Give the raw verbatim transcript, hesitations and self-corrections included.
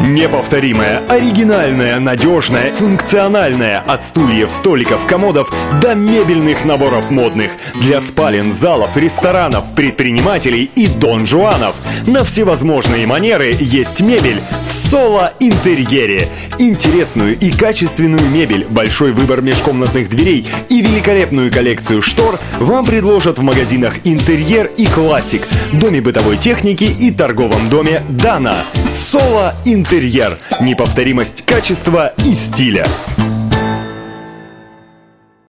Неповторимая, оригинальная, надежная, функциональная. От стульев, столиков, комодов до мебельных наборов модных. Для спален, залов, ресторанов, предпринимателей и дон-жуанов. На всевозможные манеры есть мебель в Соло Интерьере. Интересную и качественную мебель, большой выбор межкомнатных дверей и великолепную коллекцию штор вам предложат в магазинах «Интерьер» и «Классик», доме бытовой техники и торговом доме «Дана». Соло Интерьер. Неповторимость качества и стиля.